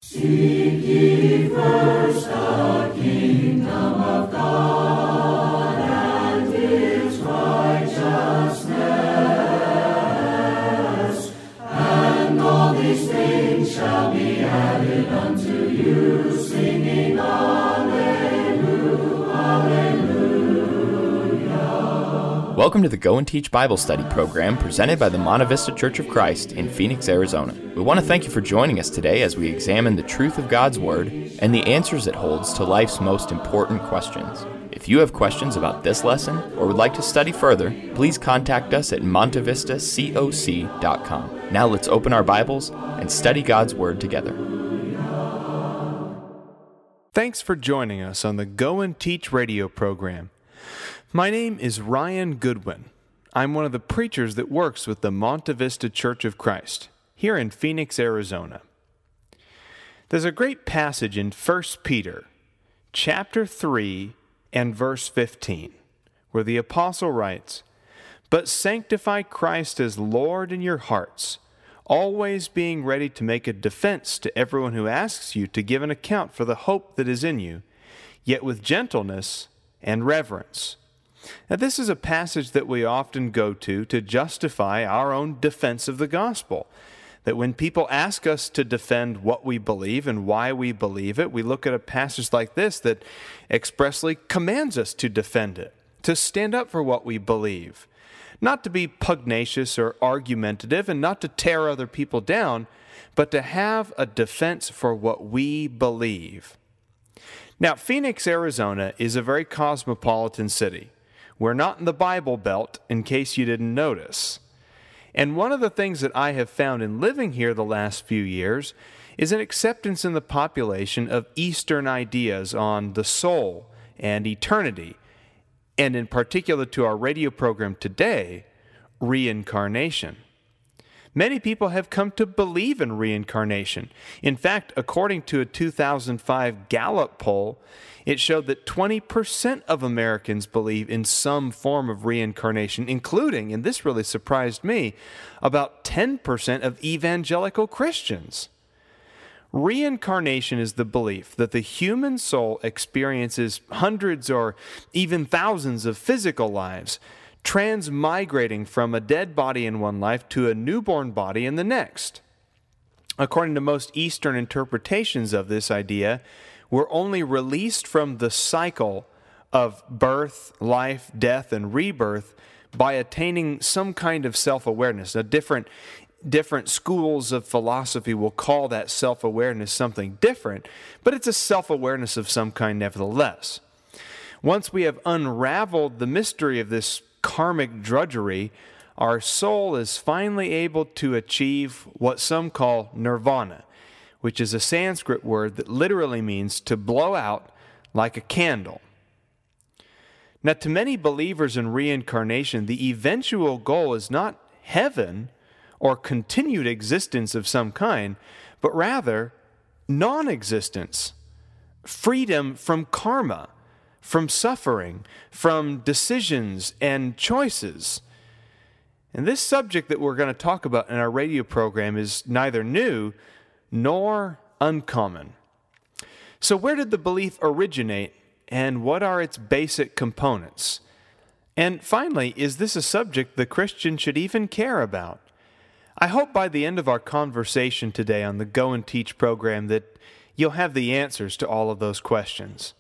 Seek ye first the kingdom of God and His righteousness, and all these things shall be added unto you, singing Alleluia, Alleluia. Welcome to the Go and Teach Bible Study program presented by the Monte Vista Church of Christ in Phoenix, Arizona. We want to thank you for joining us today as we examine the truth of God's Word and the answers it holds to life's most important questions. If you have questions about this lesson or would like to study further, please contact us at montevistacoc.com. Now let's open our Bibles and study God's Word together. Thanks for joining us on the Go and Teach radio program. My name is Ryan Goodwin. I'm one of the preachers that works with the Monte Vista Church of Christ here in Phoenix, Arizona. There's a great passage in 1 Peter, chapter 3 and verse 15, where the apostle writes, "But sanctify Christ as Lord in your hearts, always being ready to make a defense to everyone who asks you to give an account for the hope that is in you, yet with gentleness and reverence." Now, this is a passage that we often go to justify our own defense of the gospel. That when people ask us to defend what we believe and why we believe it, we look at a passage like this that expressly commands us to defend it, to stand up for what we believe, not to be pugnacious or argumentative and not to tear other people down, but to have a defense for what we believe. Now, Phoenix, Arizona is a very cosmopolitan city. We're not in the Bible Belt, in case you didn't notice. And one of the things that I have found in living here the last few years is an acceptance in the population of Eastern ideas on the soul and eternity, and in particular to our radio program today, reincarnation. Many people have come to believe in reincarnation. In fact, according to a 2005 Gallup poll, it showed that 20% of Americans believe in some form of reincarnation, including, and this really surprised me, about 10% of evangelical Christians. Reincarnation is the belief that the human soul experiences hundreds or even thousands of physical lives, transmigrating from a dead body in one life to a newborn body in the next. According to most Eastern interpretations of this idea, we're only released from the cycle of birth, life, death, and rebirth by attaining some kind of self-awareness. Now, different schools of philosophy will call that self-awareness something different, but it's a self-awareness of some kind nevertheless. Once we have unraveled the mystery of this karmic drudgery, our soul is finally able to achieve what some call nirvana, which is a Sanskrit word that literally means to blow out like a candle. Now, to many believers in reincarnation, the eventual goal is not heaven or continued existence of some kind, but rather non-existence, freedom from karma, from suffering, from decisions and choices. And this subject that we're going to talk about in our radio program is neither new nor uncommon. So where did the belief originate, and what are its basic components? And finally, is this a subject the Christian should even care about? I hope by the end of our conversation today on the Go and Teach program that you'll have the answers to all of those questions.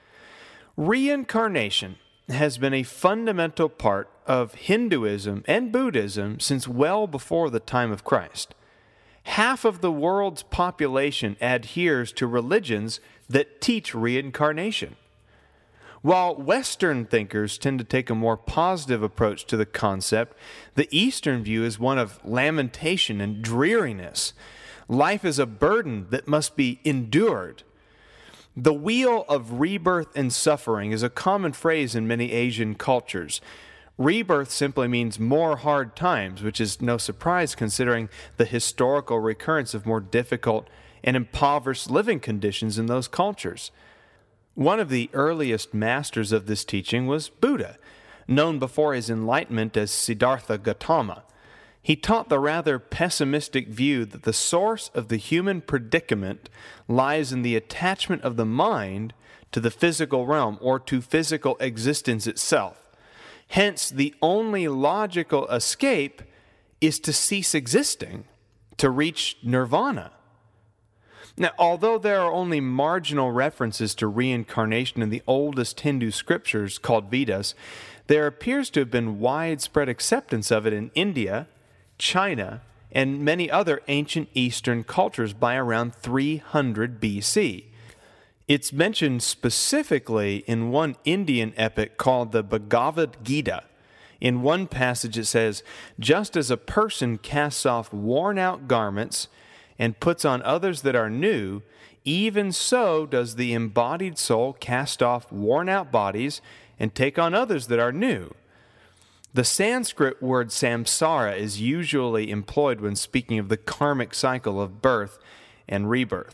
Reincarnation has been a fundamental part of Hinduism and Buddhism since well before the time of Christ. Half of the world's population adheres to religions that teach reincarnation. While Western thinkers tend to take a more positive approach to the concept, the Eastern view is one of lamentation and dreariness. Life is a burden that must be endured. The wheel of rebirth and suffering is a common phrase in many Asian cultures. Rebirth simply means more hard times, which is no surprise considering the historical recurrence of more difficult and impoverished living conditions in those cultures. One of the earliest masters of this teaching was Buddha, known before his enlightenment as Siddhartha Gautama. He taught the rather pessimistic view that the source of the human predicament lies in the attachment of the mind to the physical realm or to physical existence itself. Hence, the only logical escape is to cease existing, to reach nirvana. Now, although there are only marginal references to reincarnation in the oldest Hindu scriptures called Vedas, there appears to have been widespread acceptance of it in India, China, and many other ancient Eastern cultures by around 300 BC. It's mentioned specifically in one Indian epic called the Bhagavad Gita. In one passage it says, "Just as a person casts off worn-out garments and puts on others that are new, even so does the embodied soul cast off worn-out bodies and take on others that are new." The Sanskrit word samsara is usually employed when speaking of the karmic cycle of birth and rebirth.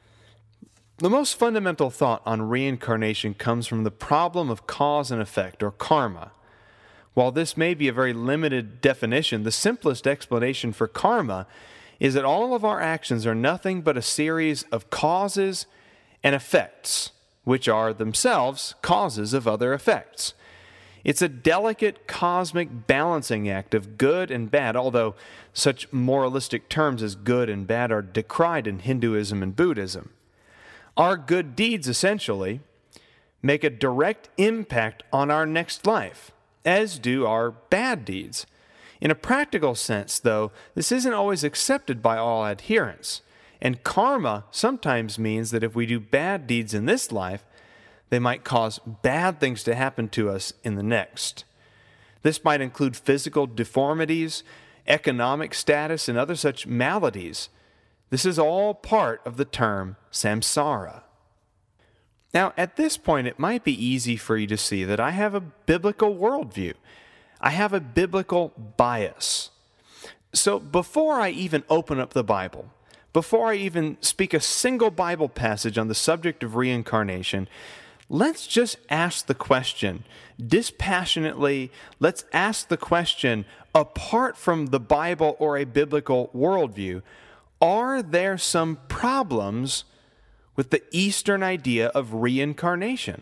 The most fundamental thought on reincarnation comes from the problem of cause and effect, or karma. While this may be a very limited definition, the simplest explanation for karma is that all of our actions are nothing but a series of causes and effects, which are themselves causes of other effects. It's a delicate cosmic balancing act of good and bad, although such moralistic terms as good and bad are decried in Hinduism and Buddhism. Our good deeds, essentially, make a direct impact on our next life, as do our bad deeds. In a practical sense, though, this isn't always accepted by all adherents, and karma sometimes means that if we do bad deeds in this life, they might cause bad things to happen to us in the next. This might include physical deformities, economic status, and other such maladies. This is all part of the term samsara. Now, at this point, it might be easy for you to see that I have a biblical worldview. I have a biblical bias. So before I even open up the Bible, before I even speak a single Bible passage on the subject of reincarnation, let's just ask the question, dispassionately, let's ask the question, apart from the Bible or a biblical worldview, are there some problems with the Eastern idea of reincarnation?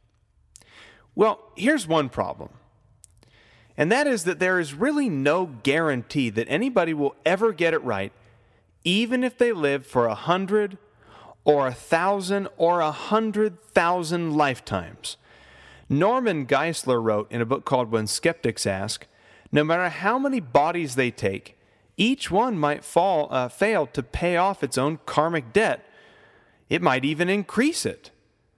Well, here's one problem, and that is that there is really no guarantee that anybody will ever get it right, even if they live for 100 or 1,000 or 100,000 lifetimes. Norman Geisler wrote in a book called When Skeptics Ask, no matter how many bodies they take, each one might fail to pay off its own karmic debt. It might even increase it.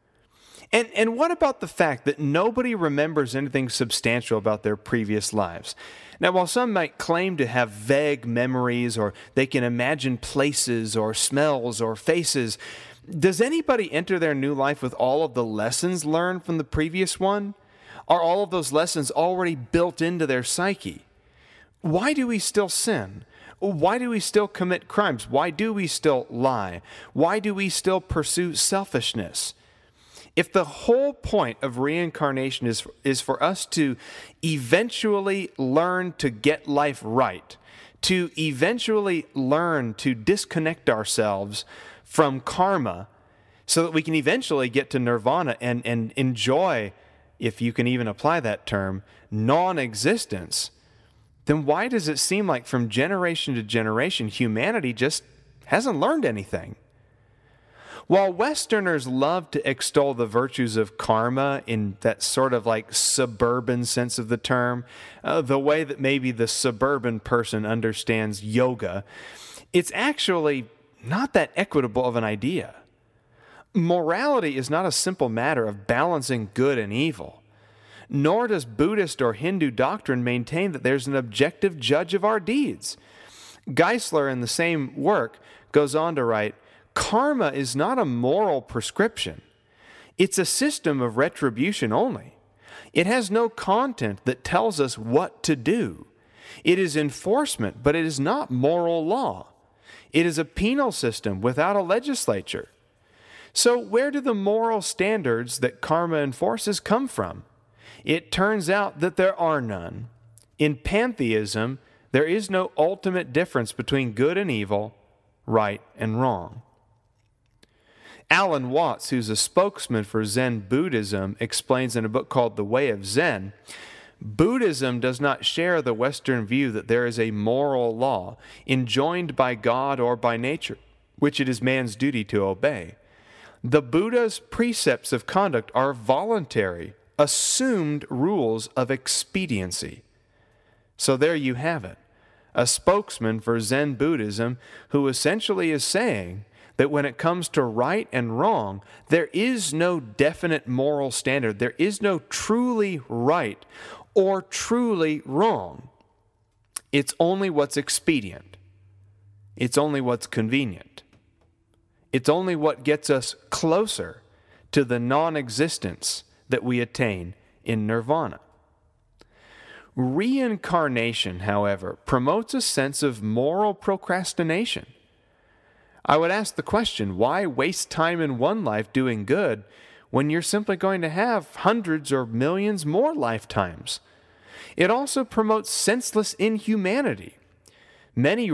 And what about the fact that nobody remembers anything substantial about their previous lives? Now, while some might claim to have vague memories, or they can imagine places or smells or faces, does anybody enter their new life with all of the lessons learned from the previous one? Are all of those lessons already built into their psyche? Why do we still sin? Why do we still commit crimes? Why do we still lie? Why do we still pursue selfishness? If the whole point of reincarnation is for us to eventually learn to get life right, to eventually learn to disconnect ourselves from karma so that we can eventually get to nirvana and enjoy, if you can even apply that term, non-existence, then why does it seem like from generation to generation humanity just hasn't learned anything? While Westerners love to extol the virtues of karma in that sort of like suburban sense of the term, the way that maybe the suburban person understands yoga, it's actually not that equitable of an idea. Morality is not a simple matter of balancing good and evil, nor does Buddhist or Hindu doctrine maintain that there's an objective judge of our deeds. Geisler, in the same work, goes on to write, karma is not a moral prescription. It's a system of retribution only. It has no content that tells us what to do. It is enforcement, but it is not moral law. It is a penal system without a legislature. So where do the moral standards that karma enforces come from? It turns out that there are none. In pantheism, There is no ultimate difference between good and evil, right and wrong. Alan Watts, who's a spokesman for Zen Buddhism, explains in a book called The Way of Zen, Buddhism does not share the Western view that there is a moral law enjoined by God or by nature, which it is man's duty to obey. The Buddha's precepts of conduct are voluntary, assumed rules of expediency. So there you have it, a spokesman for Zen Buddhism who essentially is saying that when it comes to right and wrong, there is no definite moral standard. There is no truly right or truly wrong. It's only what's expedient. It's only what's convenient. It's only what gets us closer to the non-existence that we attain in nirvana. Reincarnation, however, promotes a sense of moral procrastination. I would ask the question, why waste time in one life doing good when you're simply going to have hundreds or millions more lifetimes? It also promotes senseless inhumanity. Many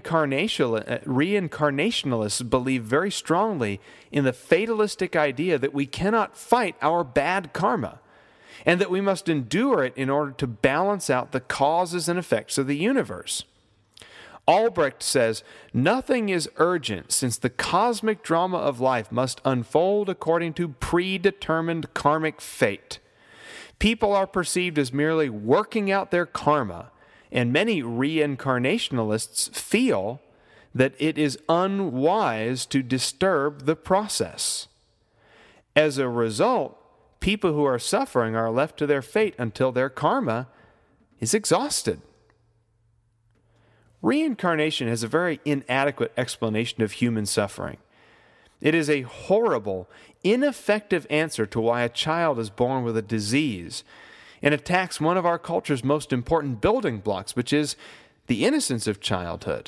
reincarnationalists believe very strongly in the fatalistic idea that we cannot fight our bad karma, and that we must endure it in order to balance out the causes and effects of the universe. Albrecht says, "Nothing is urgent, since the cosmic drama of life must unfold according to predetermined karmic fate. People are perceived as merely working out their karma, and many reincarnationalists feel that it is unwise to disturb the process. As a result, people who are suffering are left to their fate until their karma is exhausted." Reincarnation has a very inadequate explanation of human suffering. It is a horrible, ineffective answer to why a child is born with a disease, and attacks one of our culture's most important building blocks, which is the innocence of childhood.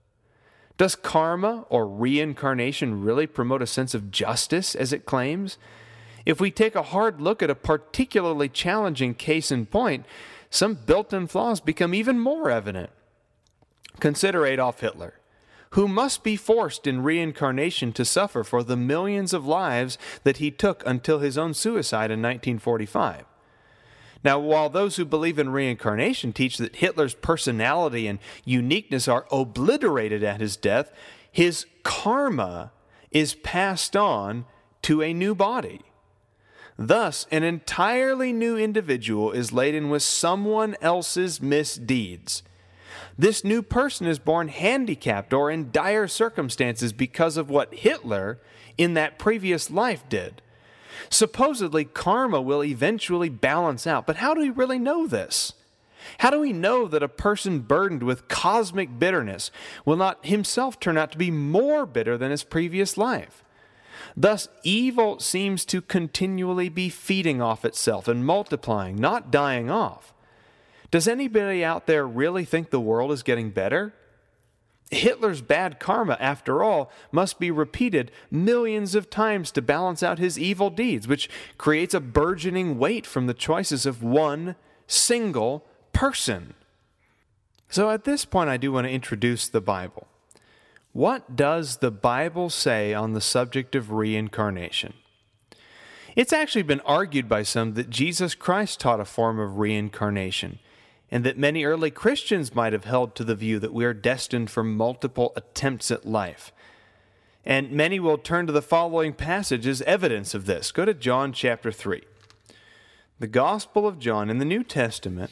Does karma or reincarnation really promote a sense of justice, as it claims? If we take a hard look at a particularly challenging case in point, some built-in flaws become even more evident. Consider Adolf Hitler, who must be forced in reincarnation to suffer for the millions of lives that he took until his own suicide in 1945. Now, while those who believe in reincarnation teach that Hitler's personality and uniqueness are obliterated at his death, his karma is passed on to a new body. Thus, an entirely new individual is laden with someone else's misdeeds. This new person is born handicapped or in dire circumstances because of what Hitler in that previous life did. Supposedly, karma will eventually balance out, but how do we really know this? How do we know that a person burdened with cosmic bitterness will not himself turn out to be more bitter than his previous life? Thus, evil seems to continually be feeding off itself and multiplying, not dying off. Does anybody out there really think the world is getting better? Hitler's bad karma, after all, must be repeated millions of times to balance out his evil deeds, which creates a burgeoning weight from the choices of one single person. So at this point, I do want to introduce the Bible. What does the Bible say on the subject of reincarnation? It's actually been argued by some that Jesus Christ taught a form of reincarnation, and that many early Christians might have held to the view that we are destined for multiple attempts at life. And many will turn to the following passage as evidence of this. Go to John chapter 3. The Gospel of John in the New Testament.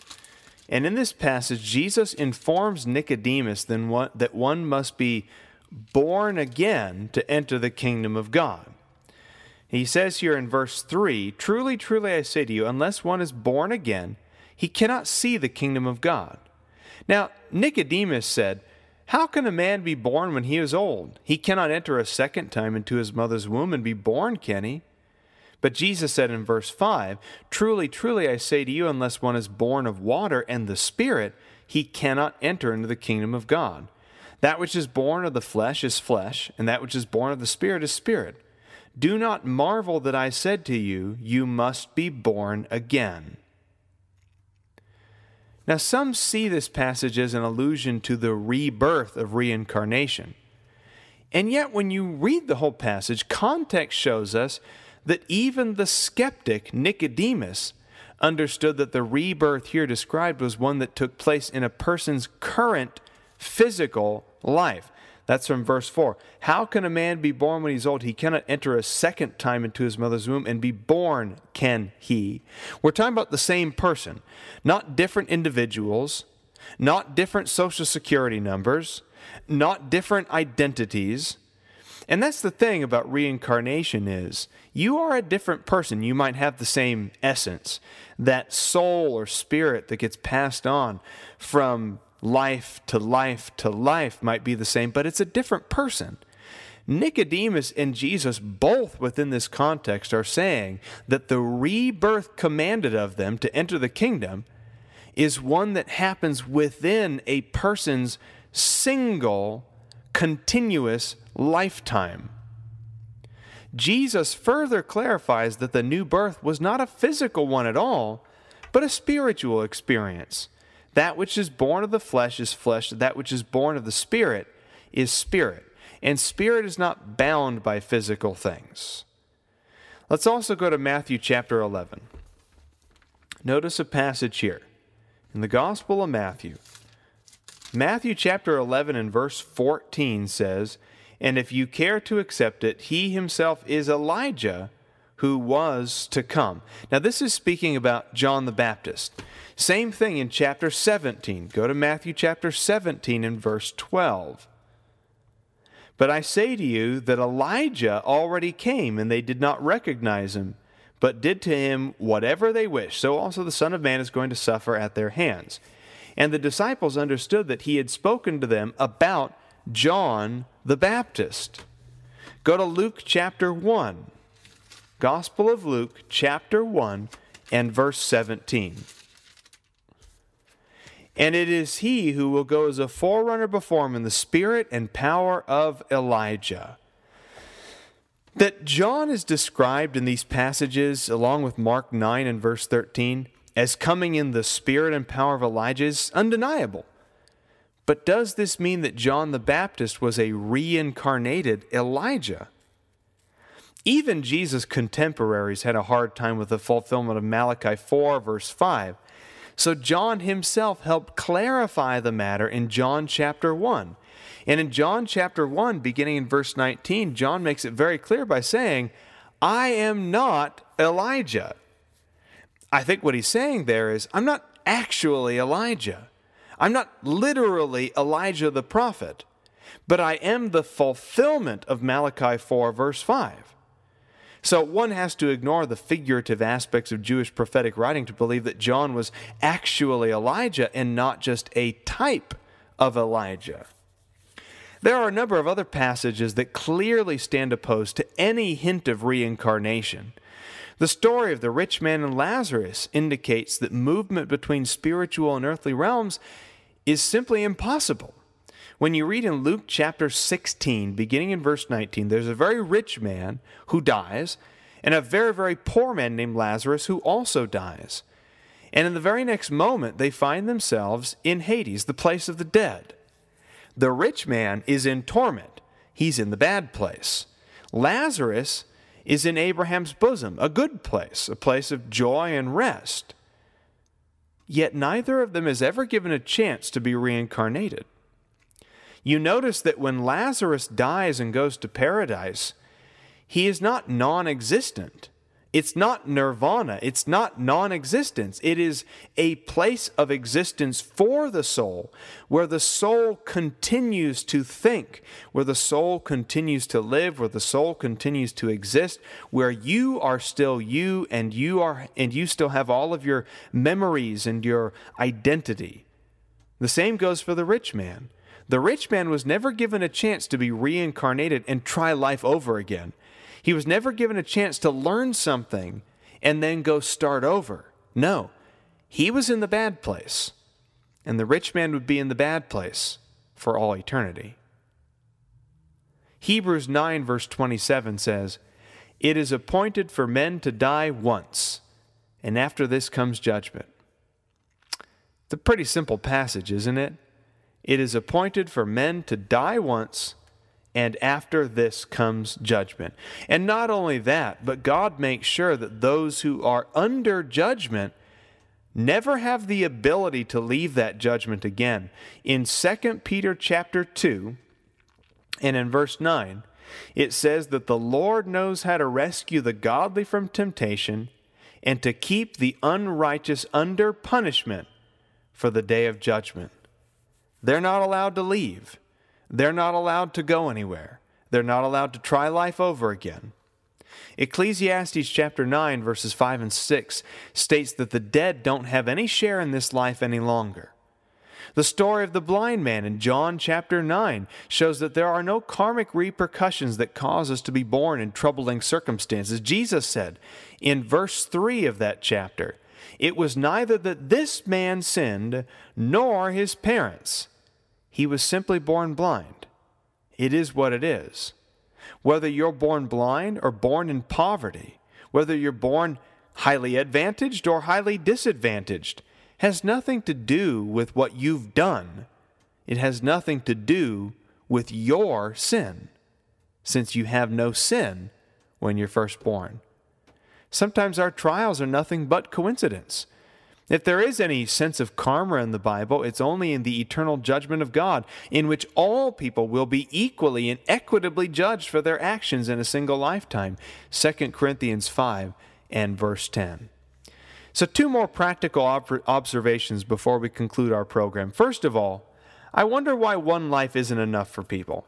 And in this passage, Jesus informs Nicodemus that one must be born again to enter the kingdom of God. He says here in verse 3, "Truly, truly, I say to you, unless one is born again, he cannot see the kingdom of God." Now, Nicodemus said, "How can a man be born when he is old? He cannot enter a second time into his mother's womb and be born, can he?" But Jesus said in verse 5, "Truly, truly, I say to you, unless one is born of water and the Spirit, he cannot enter into the kingdom of God. That which is born of the flesh is flesh, and that which is born of the Spirit is spirit. Do not marvel that I said to you, you must be born again." Now, some see this passage as an allusion to the rebirth of reincarnation. And yet, when you read the whole passage, context shows us that even the skeptic Nicodemus understood that the rebirth here described was one that took place in a person's current physical life. That's from verse 4. How can a man be born when he's old? He cannot enter a second time into his mother's womb and be born, can he? We're talking about the same person, not different individuals, not different social security numbers, not different identities. And that's the thing about reincarnation is you are a different person. You might have the same essence. That soul or spirit that gets passed on from life to life to life might be the same, but it's a different person. Nicodemus and Jesus, both within this context, are saying that the rebirth commanded of them to enter the kingdom is one that happens within a person's single, continuous lifetime. Jesus further clarifies that the new birth was not a physical one at all, but a spiritual experience. That which is born of the flesh is flesh, that which is born of the Spirit is spirit. And spirit is not bound by physical things. Let's also go to Matthew chapter 11. Notice a passage here in the Gospel of Matthew. Matthew chapter 11 and verse 14 says, "And if you care to accept it, he himself is Elijah who was to come." Now this is speaking about John the Baptist. Same thing in chapter 17. Go to Matthew chapter 17 and verse 12. "But I say to you that Elijah already came, and they did not recognize him, but did to him whatever they wished. So also the Son of Man is going to suffer at their hands." And the disciples understood that he had spoken to them about John the Baptist. Go to Luke chapter 1. Gospel of Luke chapter 1 and verse 17. "And it is he who will go as a forerunner before him in the spirit and power of Elijah." That John is described in these passages, along with Mark 9 and verse 13, as coming in the spirit and power of Elijah is undeniable. But does this mean that John the Baptist was a reincarnated Elijah? Even Jesus' contemporaries had a hard time with the fulfillment of Malachi 4 verse 5. So John himself helped clarify the matter in John chapter 1. And in John chapter 1, beginning in verse 19, John makes it very clear by saying, "I am not Elijah." I think what he's saying there is, I'm not actually Elijah. I'm not literally Elijah the prophet, but I am the fulfillment of Malachi 4 verse 5. So one has to ignore the figurative aspects of Jewish prophetic writing to believe that John was actually Elijah and not just a type of Elijah. There are a number of other passages that clearly stand opposed to any hint of reincarnation. The story of the rich man and Lazarus indicates that movement between spiritual and earthly realms is simply impossible. When you read in Luke chapter 16, beginning in verse 19, there's a very rich man who dies, and a very, very poor man named Lazarus who also dies. And in the very next moment, they find themselves in Hades, the place of the dead. The rich man is in torment. He's in the bad place. Lazarus is in Abraham's bosom, a good place, a place of joy and rest. Yet neither of them is ever given a chance to be reincarnated. You notice that when Lazarus dies and goes to paradise, he is not non-existent. It's not nirvana. It's not non-existence. It is a place of existence for the soul, where the soul continues to think, where the soul continues to live, where the soul continues to exist, where you are still you, and you still have all of your memories and your identity. The same goes for the rich man. The rich man was never given a chance to be reincarnated and try life over again. He was never given a chance to learn something and then go start over. No, he was in the bad place, and the rich man would be in the bad place for all eternity. Hebrews 9 verse 27 says, "It is appointed for men to die once, and after this comes judgment." It's a pretty simple passage, isn't it? It is appointed for men to die once, and after this comes judgment. And not only that, but God makes sure that those who are under judgment never have the ability to leave that judgment again. In 2 Peter chapter 2, and in verse 9, it says that the Lord knows how to rescue the godly from temptation and to keep the unrighteous under punishment for the day of judgment. They're not allowed to leave. They're not allowed to go anywhere. They're not allowed to try life over again. Ecclesiastes chapter 9, verses 5 and 6 states that the dead don't have any share in this life any longer. The story of the blind man in John chapter 9 shows that there are no karmic repercussions that cause us to be born in troubling circumstances. Jesus said in verse 3 of that chapter, "It was neither that this man sinned, nor his parents. He was simply born blind. It is what it is." Whether you're born blind or born in poverty, whether you're born highly advantaged or highly disadvantaged, has nothing to do with what you've done. It has nothing to do with your sin, since you have no sin when you're first born. Sometimes our trials are nothing but coincidence. If there is any sense of karma in the Bible, it's only in the eternal judgment of God, in which all people will be equally and equitably judged for their actions in a single lifetime. 2 Corinthians 5 and verse 10. So 2 more practical observations before we conclude our program. First of all, I wonder why one life isn't enough for people.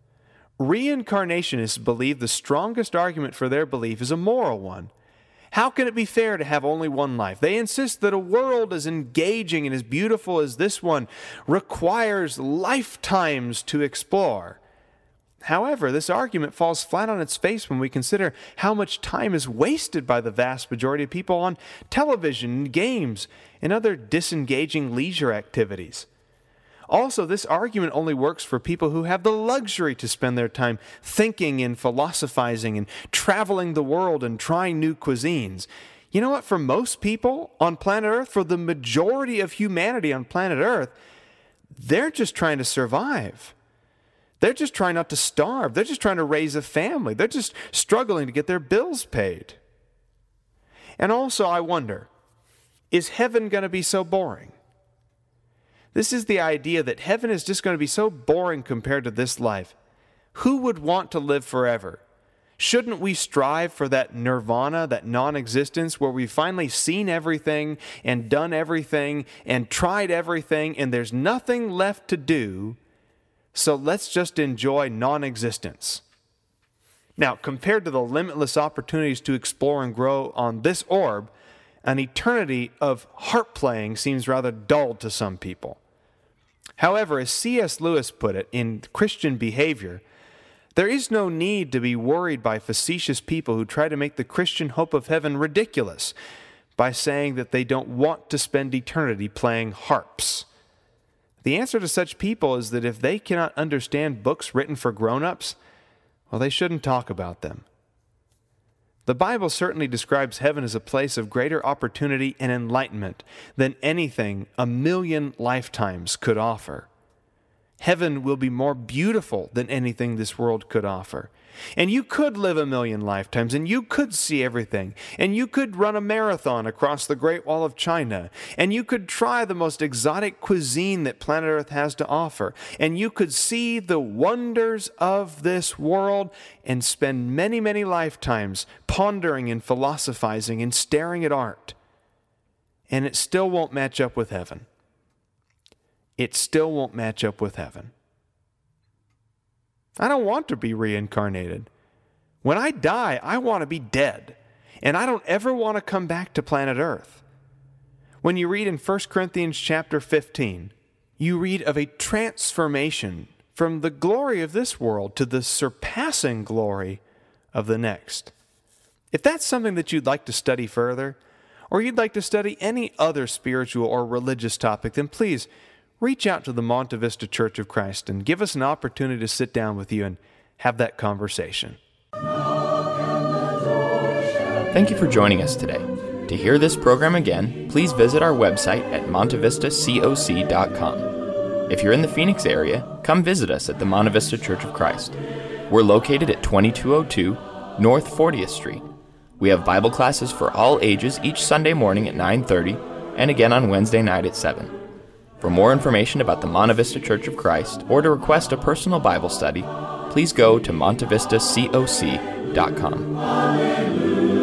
Reincarnationists believe the strongest argument for their belief is a moral one. How can it be fair to have only one life? They insist that a world as engaging and as beautiful as this one requires lifetimes to explore. However, this argument falls flat on its face when we consider how much time is wasted by the vast majority of people on television, games, and other disengaging leisure activities. Also, this argument only works for people who have the luxury to spend their time thinking and philosophizing and traveling the world and trying new cuisines. You know what? For most people on planet Earth, for the majority of humanity on planet Earth, they're just trying to survive. They're just trying not to starve. They're just trying to raise a family. They're just struggling to get their bills paid. And also, I wonder, is heaven going to be so boring? This is the idea that heaven is just going to be so boring compared to this life. Who would want to live forever? Shouldn't we strive for that nirvana, that non-existence, where we've finally seen everything and done everything and tried everything and there's nothing left to do, so let's just enjoy non-existence? Now, compared to the limitless opportunities to explore and grow on this orb, an eternity of harp playing seems rather dull to some people. However, as C.S. Lewis put it in Christian Behavior, there is no need to be worried by facetious people who try to make the Christian hope of heaven ridiculous by saying that they don't want to spend eternity playing harps. The answer to such people is that if they cannot understand books written for grown-ups, well, they shouldn't talk about them. The Bible certainly describes heaven as a place of greater opportunity and enlightenment than anything 1,000,000 lifetimes could offer. Heaven will be more beautiful than anything this world could offer. And you could live 1,000,000 lifetimes, and you could see everything, and you could run a marathon across the Great Wall of China, and you could try the most exotic cuisine that planet Earth has to offer, and you could see the wonders of this world and spend many, many lifetimes pondering and philosophizing and staring at art. And it still won't match up with heaven. It still won't match up with heaven. I don't want to be reincarnated. When I die, I want to be dead. And I don't ever want to come back to planet Earth. When you read in 1 Corinthians chapter 15, you read of a transformation from the glory of this world to the surpassing glory of the next. If that's something that you'd like to study further, or you'd like to study any other spiritual or religious topic, then please reach out to the Monte Vista Church of Christ and give us an opportunity to sit down with you and have that conversation. Thank you for joining us today. To hear this program again, please visit our website at montevistacoc.com. If you're in the Phoenix area, come visit us at the Monte Vista Church of Christ. We're located at 2202 North 40th Street. We have Bible classes for all ages each Sunday morning at 9:30 and again on Wednesday night at 7. For more information about the Monte Vista Church of Christ or to request a personal Bible study, please go to montevistacoc.com. Hallelujah.